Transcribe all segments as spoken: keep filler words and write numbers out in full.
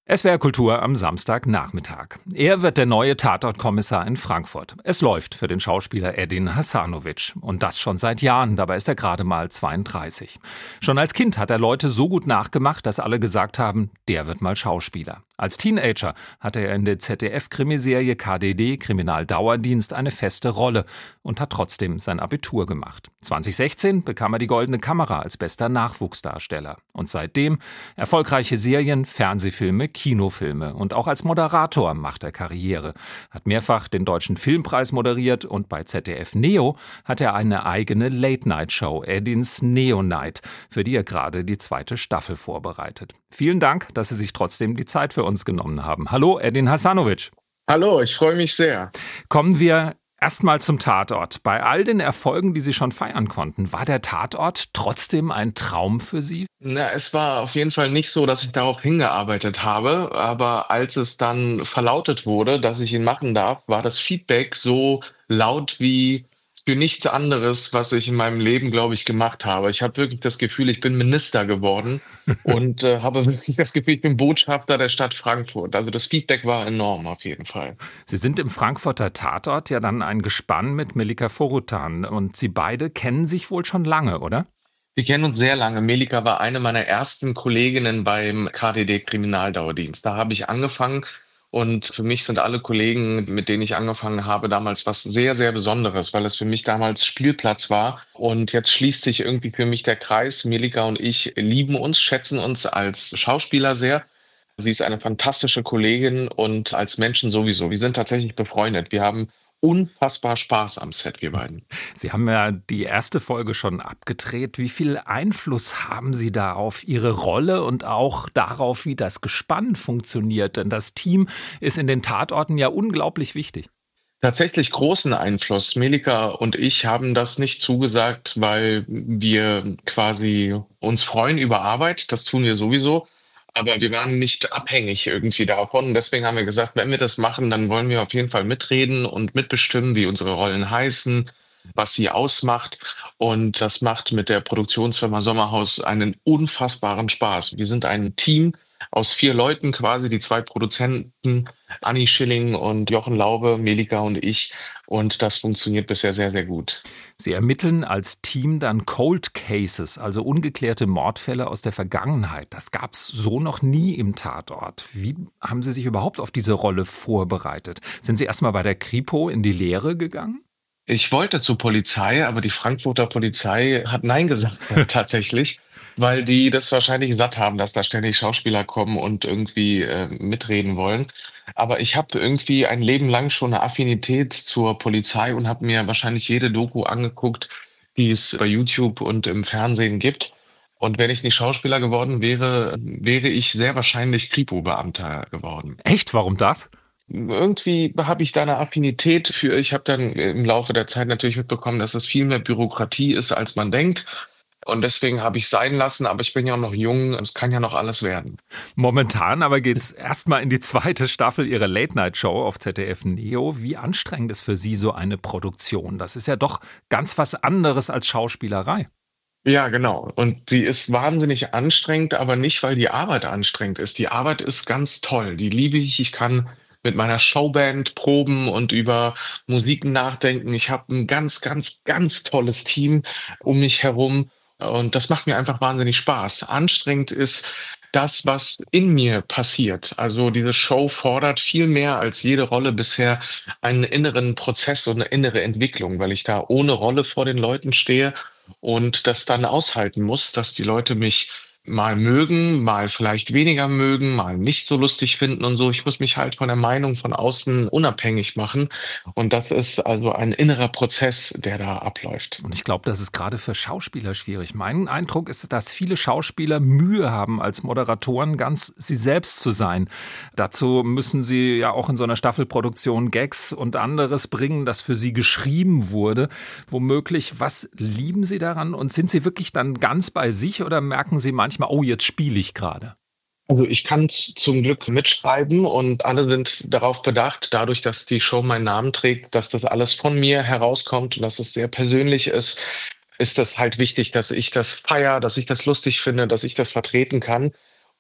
S W R Kultur am Samstagnachmittag. Er wird der neue Tatortkommissar in Frankfurt. Es läuft für den Schauspieler Edin Hasanović. Und das schon seit Jahren, dabei ist er gerade mal zweiunddreißig. Schon als Kind hat er Leute so gut nachgemacht, dass alle gesagt haben, der wird mal Schauspieler. Als Teenager hatte er in der Z D F-Krimiserie K D D, Kriminaldauerdienst, eine feste Rolle und hat trotzdem sein Abitur gemacht. zwanzig sechzehn bekam er die Goldene Kamera als bester Nachwuchsdarsteller. Und seitdem erfolgreiche Serien, Fernsehfilme, Kinofilme. Und auch als Moderator macht er Karriere. Hat mehrfach den Deutschen Filmpreis moderiert und bei Z D F Neo hat er eine eigene Late-Night-Show, Edins Neo Night, für die er gerade die zweite Staffel vorbereitet. Vielen Dank, dass Sie sich trotzdem die Zeit für uns genommen haben. Hallo, Edin Hasanović. Hallo, ich freue mich sehr. Kommen wir erstmal zum Tatort. Bei all den Erfolgen, die Sie schon feiern konnten, war der Tatort trotzdem ein Traum für Sie? Na, es war auf jeden Fall nicht so, dass ich darauf hingearbeitet habe, aber als es dann verlautet wurde, dass ich ihn machen darf, war das Feedback so laut wie für nichts anderes, was ich in meinem Leben, glaube ich, gemacht habe. Ich habe wirklich das Gefühl, ich bin Minister geworden und äh, habe wirklich das Gefühl, ich bin Botschafter der Stadt Frankfurt. Also das Feedback war enorm auf jeden Fall. Sie sind im Frankfurter Tatort ja dann ein Gespann mit Melika Forutan und Sie beide kennen sich wohl schon lange, oder? Wir kennen uns sehr lange. Melika war eine meiner ersten Kolleginnen beim K D D Kriminaldauerdienst. Da habe ich angefangen. Und für mich sind alle Kollegen, mit denen ich angefangen habe, damals was sehr, sehr Besonderes, weil es für mich damals Spielplatz war. Und jetzt schließt sich irgendwie für mich der Kreis. Melika und ich lieben uns, schätzen uns als Schauspieler sehr. Sie ist eine fantastische Kollegin und als Menschen sowieso. Wir sind tatsächlich befreundet. Wir haben unfassbar Spaß am Set, wir beiden. Sie haben ja die erste Folge schon abgedreht. Wie viel Einfluss haben Sie da auf Ihre Rolle und auch darauf, wie das Gespann funktioniert? Denn das Team ist in den Tatorten ja unglaublich wichtig. Tatsächlich großen Einfluss. Melika und ich haben das nicht zugesagt, weil wir quasi uns freuen über Arbeit. Das tun wir sowieso. Aber wir waren nicht abhängig irgendwie davon. Deswegen haben wir gesagt, wenn wir das machen, dann wollen wir auf jeden Fall mitreden und mitbestimmen, wie unsere Rollen heißen, was sie ausmacht. Und das macht mit der Produktionsfirma Sommerhaus einen unfassbaren Spaß. Wir sind ein Team aus vier Leuten quasi, die zwei Produzenten, Anni Schilling und Jochen Laube, Melika und ich. Und das funktioniert bisher sehr, sehr gut. Sie ermitteln als Team dann Cold Cases, also ungeklärte Mordfälle aus der Vergangenheit. Das gab es so noch nie im Tatort. Wie haben Sie sich überhaupt auf diese Rolle vorbereitet? Sind Sie erstmal bei der Kripo in die Lehre gegangen? Ich wollte zur Polizei, aber die Frankfurter Polizei hat Nein gesagt tatsächlich, weil die das wahrscheinlich satt haben, dass da ständig Schauspieler kommen und irgendwie äh, mitreden wollen. Aber ich habe irgendwie ein Leben lang schon eine Affinität zur Polizei und habe mir wahrscheinlich jede Doku angeguckt, die es bei YouTube und im Fernsehen gibt. Und wenn ich nicht Schauspieler geworden wäre, wäre ich sehr wahrscheinlich Kripo-Beamter geworden. Echt? Warum das? Irgendwie habe ich da eine Affinität für. Ich habe dann im Laufe der Zeit natürlich mitbekommen, dass es viel mehr Bürokratie ist, als man denkt. Und deswegen habe ich es sein lassen, aber ich bin ja auch noch jung, es kann ja noch alles werden. Momentan aber geht's erstmal in die zweite Staffel Ihrer Late-Night-Show auf Z D F Neo. Wie anstrengend ist für Sie so eine Produktion? Das ist ja doch ganz was anderes als Schauspielerei. Ja, genau. Und die ist wahnsinnig anstrengend, aber nicht, weil die Arbeit anstrengend ist. Die Arbeit ist ganz toll, die liebe ich. Ich kann mit meiner Showband proben und über Musiken nachdenken. Ich habe ein ganz, ganz, ganz tolles Team um mich herum. Und das macht mir einfach wahnsinnig Spaß. Anstrengend ist das, was in mir passiert. Also diese Show fordert viel mehr als jede Rolle bisher einen inneren Prozess und eine innere Entwicklung, weil ich da ohne Rolle vor den Leuten stehe und das dann aushalten muss, dass die Leute mich mal mögen, mal vielleicht weniger mögen, mal nicht so lustig finden und so. Ich muss mich halt von der Meinung von außen unabhängig machen. Und das ist also ein innerer Prozess, der da abläuft. Und ich glaube, das ist gerade für Schauspieler schwierig. Mein Eindruck ist, dass viele Schauspieler Mühe haben, als Moderatoren ganz sie selbst zu sein. Dazu müssen sie ja auch in so einer Staffelproduktion Gags und anderes bringen, das für sie geschrieben wurde. Womöglich, was lieben Sie daran? Und sind Sie wirklich dann ganz bei sich oder merken Sie manchmal, oh, jetzt spiele ich gerade? Also ich kann zum Glück mitschreiben und alle sind darauf bedacht, dadurch, dass die Show meinen Namen trägt, dass das alles von mir herauskommt und dass es sehr persönlich ist, ist das halt wichtig, dass ich das feiere, dass ich das lustig finde, dass ich das vertreten kann.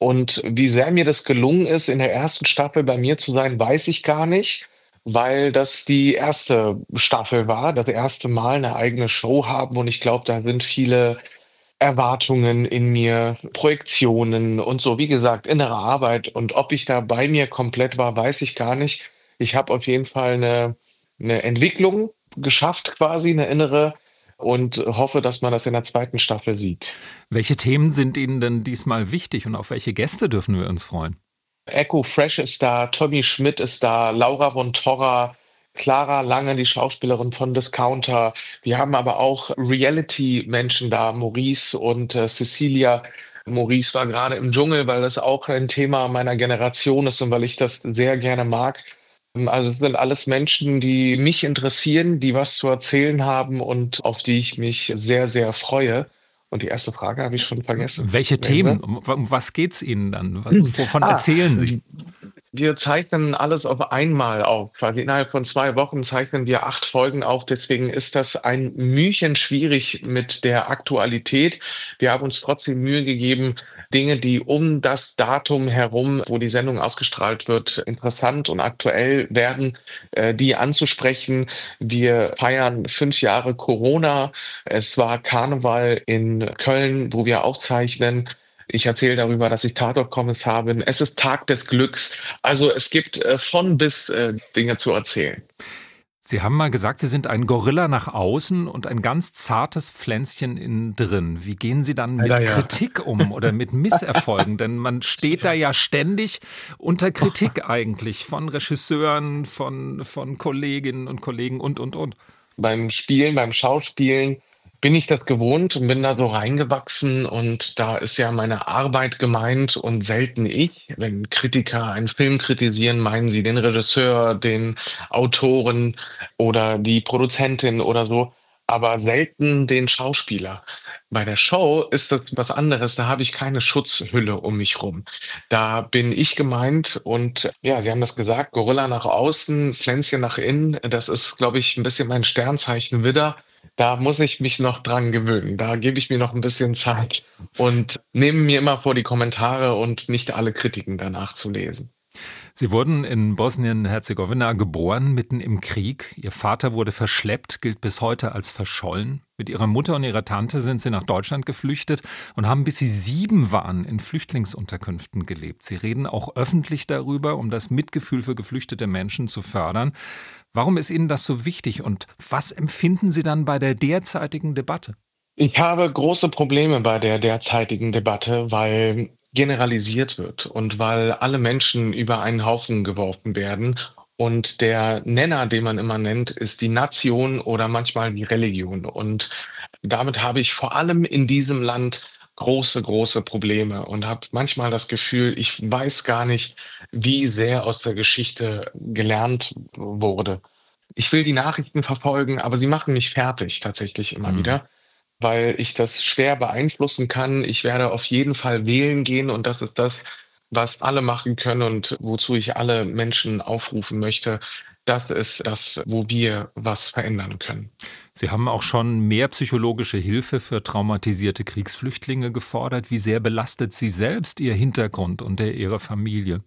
Und wie sehr mir das gelungen ist, in der ersten Staffel bei mir zu sein, weiß ich gar nicht, weil das die erste Staffel war, das erste Mal eine eigene Show haben. Und ich glaube, da sind viele Erwartungen in mir, Projektionen und so. Wie gesagt, innere Arbeit. Und ob ich da bei mir komplett war, weiß ich gar nicht. Ich habe auf jeden Fall eine, eine Entwicklung geschafft, quasi eine innere, und hoffe, dass man das in der zweiten Staffel sieht. Welche Themen sind Ihnen denn diesmal wichtig und auf welche Gäste dürfen wir uns freuen? Echo Fresh ist da, Tommy Schmidt ist da, Laura von Torra, Clara Lange, die Schauspielerin von Discounter. Wir haben aber auch Reality-Menschen da, Maurice und äh, Cecilia. Maurice war gerade im Dschungel, weil das auch ein Thema meiner Generation ist und weil ich das sehr gerne mag. Also es sind alles Menschen, die mich interessieren, die was zu erzählen haben und auf die ich mich sehr, sehr freue. Und die erste Frage habe ich schon vergessen. Welche Themen? Um um was geht's Ihnen dann? Wovon Ah, erzählen Sie? wir zeichnen alles auf einmal auf. Quasi innerhalb von zwei Wochen zeichnen wir acht Folgen auf. Deswegen ist das ein Mühchen schwierig mit der Aktualität. Wir haben uns trotzdem Mühe gegeben, Dinge, die um das Datum herum, wo die Sendung ausgestrahlt wird, interessant und aktuell werden, äh, die anzusprechen. Wir feiern fünf Jahre Corona. Es war Karneval in Köln, wo wir auch zeichnen. Ich erzähle darüber, dass ich Tatortkommissar bin. Es ist Tag des Glücks. Also es gibt äh, von bis äh, Dinge zu erzählen. Sie haben mal gesagt, Sie sind ein Gorilla nach außen und ein ganz zartes Pflänzchen innen drin. Wie gehen Sie dann mit Leider ja. Kritik um oder mit Misserfolgen? Denn man steht da ja ständig unter Kritik eigentlich von Regisseuren, von, von Kolleginnen und Kollegen und, und, und. Beim Spielen, beim Schauspielen bin ich das gewohnt und bin da so reingewachsen, und da ist ja meine Arbeit gemeint und selten ich. Wenn Kritiker einen Film kritisieren, meinen sie den Regisseur, den Autoren oder die Produzentin oder so, aber selten den Schauspieler. Bei der Show ist das was anderes, da habe ich keine Schutzhülle um mich rum. Da bin ich gemeint und ja, Sie haben das gesagt, Gorilla nach außen, Pflänzchen nach innen, das ist, glaube ich, ein bisschen mein Sternzeichen Widder. Da muss ich mich noch dran gewöhnen. Da gebe ich mir noch ein bisschen Zeit und nehme mir immer vor, die Kommentare und nicht alle Kritiken danach zu lesen. Sie wurden in Bosnien-Herzegowina geboren, mitten im Krieg. Ihr Vater wurde verschleppt, gilt bis heute als verschollen. Mit ihrer Mutter und ihrer Tante sind sie nach Deutschland geflüchtet und haben, bis sie sieben waren, in Flüchtlingsunterkünften gelebt. Sie reden auch öffentlich darüber, um das Mitgefühl für geflüchtete Menschen zu fördern. Warum ist Ihnen das so wichtig und was empfinden Sie dann bei der derzeitigen Debatte? Ich habe große Probleme bei der derzeitigen Debatte, weil generalisiert wird und weil alle Menschen über einen Haufen geworfen werden. Und der Nenner, den man immer nennt, ist die Nation oder manchmal die Religion. Und damit habe ich vor allem in diesem Land große, große Probleme und habe manchmal das Gefühl, ich weiß gar nicht, wie sehr aus der Geschichte gelernt wurde. Ich will die Nachrichten verfolgen, aber sie machen mich fertig tatsächlich immer Mhm. wieder, weil ich das schwer beeinflussen kann. Ich werde auf jeden Fall wählen gehen, und das ist das, was alle machen können und wozu ich alle Menschen aufrufen möchte. Das ist das, wo wir was verändern können. Sie haben auch schon mehr psychologische Hilfe für traumatisierte Kriegsflüchtlinge gefordert. Wie sehr belastet Sie selbst Ihr Hintergrund und der Ihrer Familie?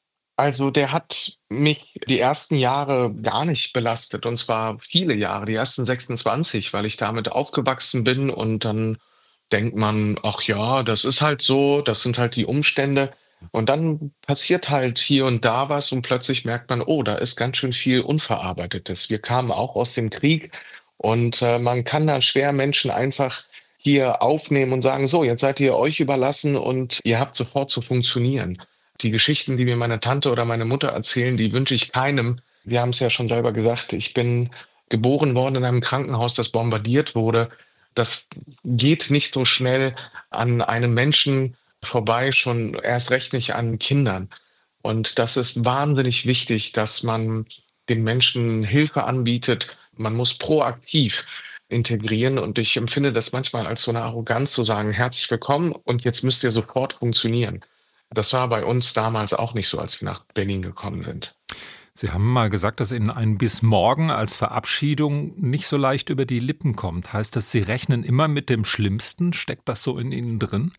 Also der hat mich die ersten Jahre gar nicht belastet, und zwar viele Jahre, die ersten sechsundzwanzig, weil ich damit aufgewachsen bin, und dann denkt man, ach ja, das ist halt so, das sind halt die Umstände, und dann passiert halt hier und da was und plötzlich merkt man, oh, da ist ganz schön viel Unverarbeitetes. Wir kamen auch aus dem Krieg, und äh, man kann da schwer Menschen einfach hier aufnehmen und sagen, so, jetzt seid ihr euch überlassen und ihr habt sofort zu funktionieren. Die Geschichten, die mir meine Tante oder meine Mutter erzählen, die wünsche ich keinem. Wir haben es ja schon selber gesagt, ich bin geboren worden in einem Krankenhaus, das bombardiert wurde. Das geht nicht so schnell an einem Menschen vorbei, schon erst recht nicht an Kindern. Und das ist wahnsinnig wichtig, dass man den Menschen Hilfe anbietet. Man muss proaktiv integrieren, und ich empfinde das manchmal als so eine Arroganz zu sagen, herzlich willkommen und jetzt müsst ihr sofort funktionieren. Das war bei uns damals auch nicht so, als wir nach Berlin gekommen sind. Sie haben mal gesagt, dass Ihnen ein bis morgen als Verabschiedung nicht so leicht über die Lippen kommt. Heißt das, Sie rechnen immer mit dem Schlimmsten? Steckt das so in Ihnen drin?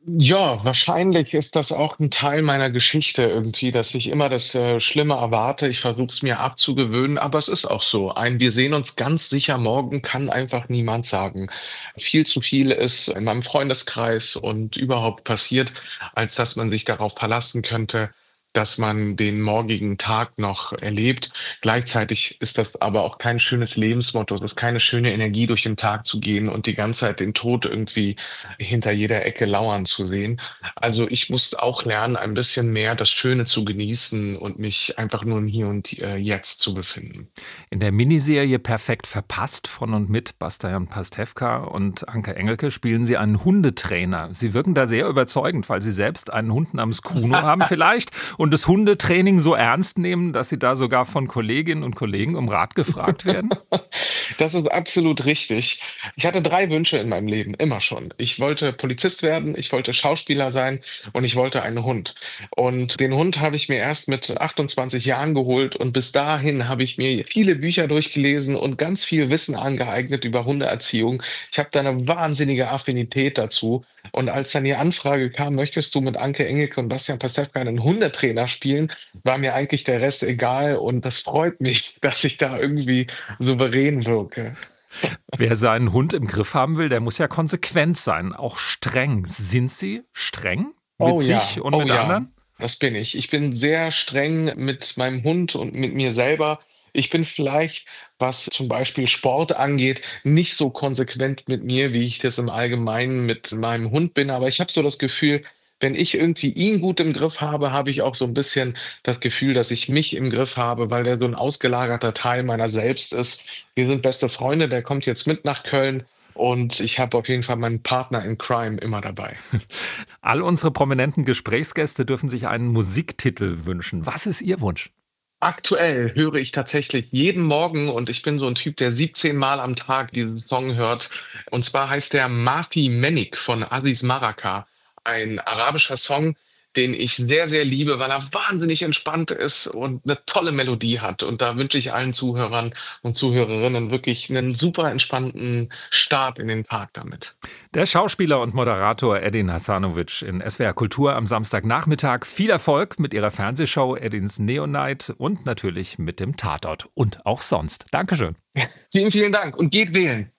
Ja, wahrscheinlich ist das auch ein Teil meiner Geschichte irgendwie, dass ich immer das, äh, Schlimme erwarte. Ich versuche es mir abzugewöhnen, aber es ist auch so. Ein „Wir sehen uns ganz sicher morgen" kann einfach niemand sagen. Viel zu viel ist in meinem Freundeskreis und überhaupt passiert, als dass man sich darauf verlassen könnte, dass man den morgigen Tag noch erlebt. Gleichzeitig ist das aber auch kein schönes Lebensmotto. Es ist keine schöne Energie, durch den Tag zu gehen und die ganze Zeit den Tod irgendwie hinter jeder Ecke lauern zu sehen. Also ich muss auch lernen, ein bisschen mehr das Schöne zu genießen und mich einfach nur im Hier und äh, Jetzt zu befinden. In der Miniserie Perfekt verpasst von und mit Bastian Pastewka und Anke Engelke spielen Sie einen Hundetrainer. Sie wirken da sehr überzeugend, weil Sie selbst einen Hund namens Kuno haben vielleicht und das Hundetraining so ernst nehmen, dass Sie da sogar von Kolleginnen und Kollegen um Rat gefragt werden? Das ist absolut richtig. Ich hatte drei Wünsche in meinem Leben, immer schon. Ich wollte Polizist werden, ich wollte Schauspieler sein und ich wollte einen Hund. Und den Hund habe ich mir erst mit achtundzwanzig Jahren geholt und bis dahin habe ich mir viele Bücher durchgelesen und ganz viel Wissen angeeignet über Hundeerziehung. Ich habe da eine wahnsinnige Affinität dazu. Und als dann die Anfrage kam: „Möchtest du mit Anke Engelke und Bastian Pastewka einen Hundetrainer spielen?", war mir eigentlich der Rest egal und das freut mich, dass ich da irgendwie souverän wirke. Wer seinen Hund im Griff haben will, der muss ja konsequent sein, auch streng. Sind Sie streng mit Oh ja, sich und oh mit ja, anderen? das bin ich. Ich bin sehr streng mit meinem Hund und mit mir selber. Ich bin vielleicht, was zum Beispiel Sport angeht, nicht so konsequent mit mir, wie ich das im Allgemeinen mit meinem Hund bin. Aber ich habe so das Gefühl, wenn ich irgendwie ihn gut im Griff habe, habe ich auch so ein bisschen das Gefühl, dass ich mich im Griff habe, weil der so ein ausgelagerter Teil meiner selbst ist. Wir sind beste Freunde, der kommt jetzt mit nach Köln und ich habe auf jeden Fall meinen Partner in Crime immer dabei. All unsere prominenten Gesprächsgäste dürfen sich einen Musiktitel wünschen. Was ist Ihr Wunsch? Aktuell höre ich tatsächlich jeden Morgen und ich bin so ein Typ, der siebzehn Mal am Tag diesen Song hört. Und zwar heißt der „Mafi Menik" von Aziz Maraka. Ein arabischer Song, den ich sehr, sehr liebe, weil er wahnsinnig entspannt ist und eine tolle Melodie hat. Und da wünsche ich allen Zuhörern und Zuhörerinnen wirklich einen super entspannten Start in den Tag damit. Der Schauspieler und Moderator Edin Hasanovic in S W R Kultur am Samstagnachmittag. Viel Erfolg mit Ihrer Fernsehshow Edins Neonight und natürlich mit dem Tatort und auch sonst. Dankeschön. Vielen, vielen Dank und geht wählen.